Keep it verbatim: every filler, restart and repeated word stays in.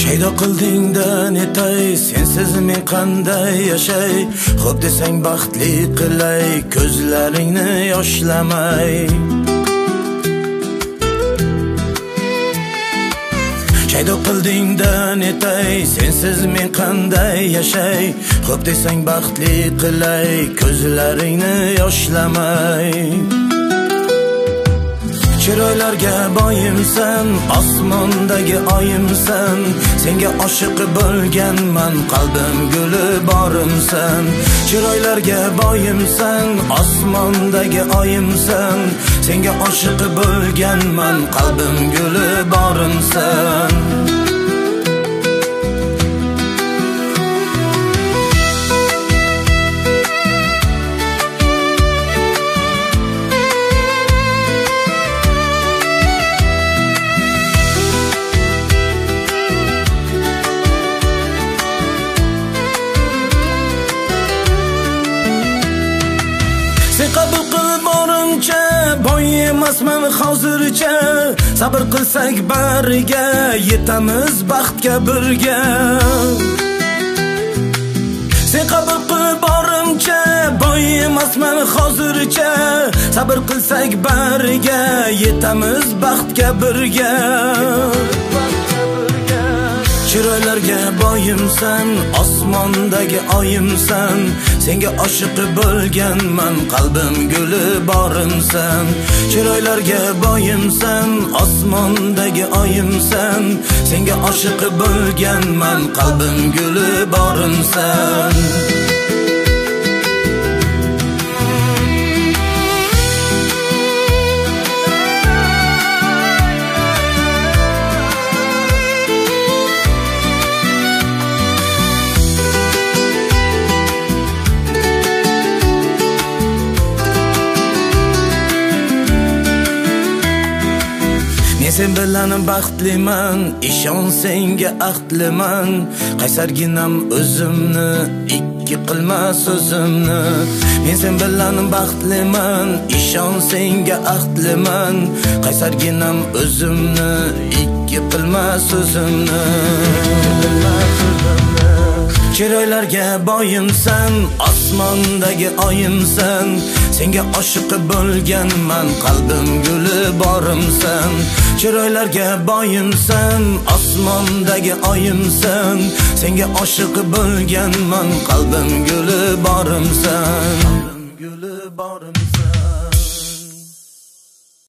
Shaydo qildingda netay, sensiz men qanday yashay? Xo'p desang baxtli qilay, ko'zlaringni yoshlamay. Shaydo qildingda netay, sensiz men qanday yashay? Xo'p desang baxtli qilay, ko'zlaringni yoshlamay. Chiroylarga boyimsan, osmondagi oyimsan, senga oshiq bo'lganman, qalbim guli borimsan. Chiroylarga boyimsan, osmondagi oyimsan, senga oshiq bo'lganman, qalbim guli borimsan. Sen qabul qil borimcha, boy emasman hozircha. Sabr qilsak bariga, yetamiz baxtga birga. Sen qabul qil borimcha, boy emasman hozircha. Sabr qilsak bariga, yetamiz baxtga birga. Chiroylarga boyimsan, osmondagi oyimsan, senga oshiq bo'lganman, qalbim guli borimsan. Chiroylarga boyimsan, osmondagi oyimsan, senga oshiq bo'lganman, qalbim guli borimsan. Sen bilan baxtliman, ishon senga ahdliman. Qaysarginam o'zimni, ikki qilma so'zimni. Men sen bilan baxtliman, ishon senga ahdliman. Qaysarginam o'zimni, ikki qilma so'zimni. Chiroylarga boyimsan, osmondagi oyimsan, senga oshiq bo'lganman, qalbim guli borimsan. Chiroylarga boyimsan, osmondagi oyimsan, senga oshiq bo'lganman, qalbim guli borimsan. Qalbim guli borim.